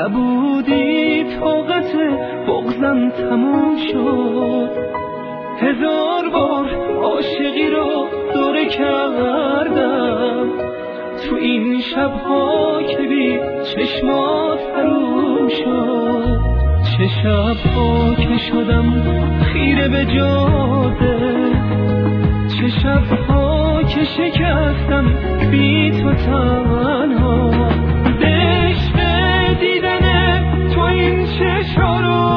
نبودی طاقت بغضم تموم شد. 1000 بار عاشقی رو دوره کردم تو این شبها که بی چشمات حروم شد. چه شبها که شدم خیره به جاده، چه شبها که شکستم بی تو تنها. عشق دیدن تو این چشا رو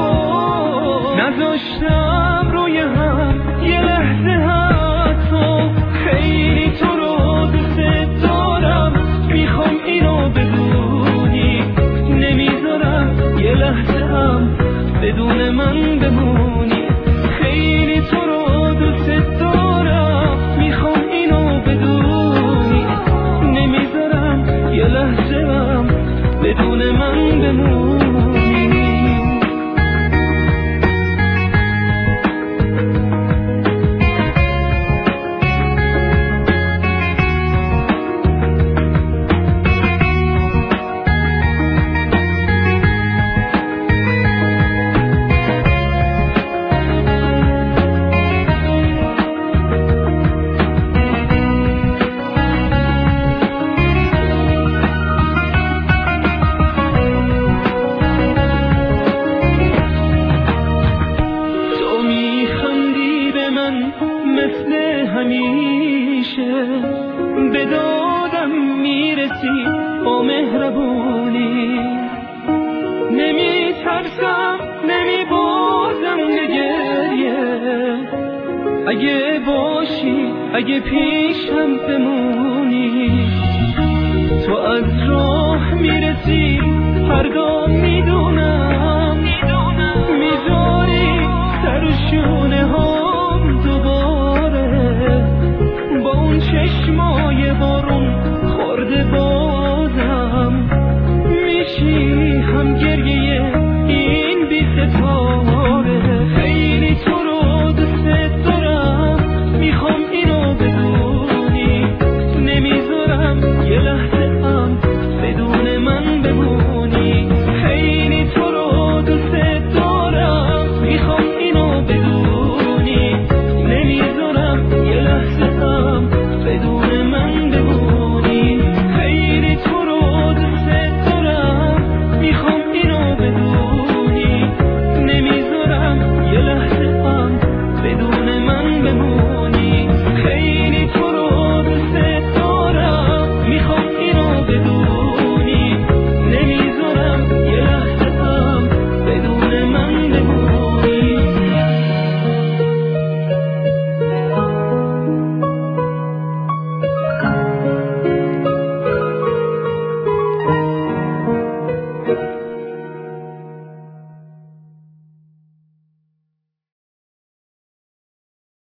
نذاشتم روی هم یه لحظه حتی. خیلی تو رو دوست دارم، میخوام اینو بدونی، نمیذارم یه لحظه هم بدون من بمونی. خیلی تو رو دوست دارم، میخوام اینو بدونی، نمیذارم یه لحظه هم بدون من بمونی. مثل همیشه به دادم میرسی با مهربونی، نمیترسم نمیبازم به گریه. اگه باشی اگه پیشم بمونی، تو از راه میرسی فردا میدونم، میذاری سر و شونه